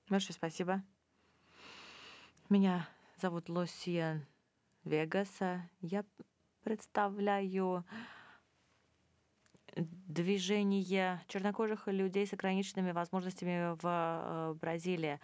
Большое спасибо. Меня зовут Лосия Вегаса. Я представляю движение чернокожих людей с ограниченными возможностями в Бразилии.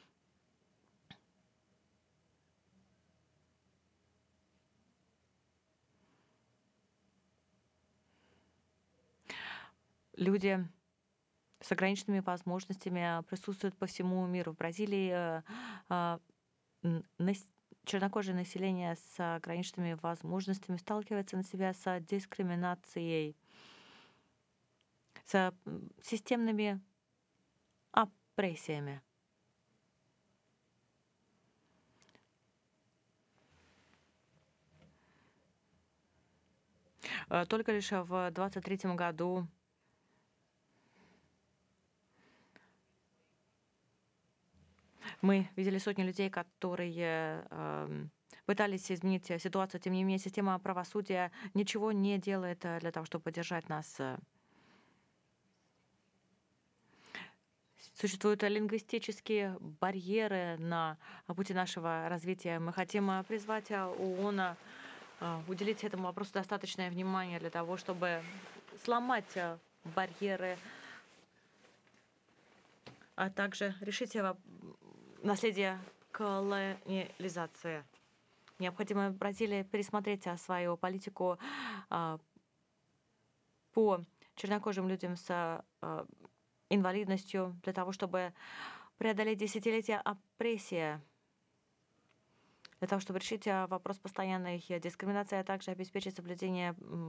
Люди с ограниченными возможностями присутствуют по всему миру. В Бразилии а, чернокожее население с ограниченными возможностями сталкивается на себя с дискриминацией, с системными опрессиями. Только лишь в 23 году мы видели сотни людей, которые пытались изменить ситуацию. Тем не менее, система правосудия ничего не делает для того, чтобы поддержать нас. Существуют лингвистические барьеры на пути нашего развития. Мы хотим призвать ООН уделить этому вопросу достаточное внимание для того, чтобы сломать барьеры, а также решить наследие колониализации. Необходимо Бразилии пересмотреть свою политику по чернокожим людям с инвалидностью для того, чтобы преодолеть десятилетия опрессии, для того, чтобы решить вопрос постоянной дискриминации, а также обеспечить соблюдение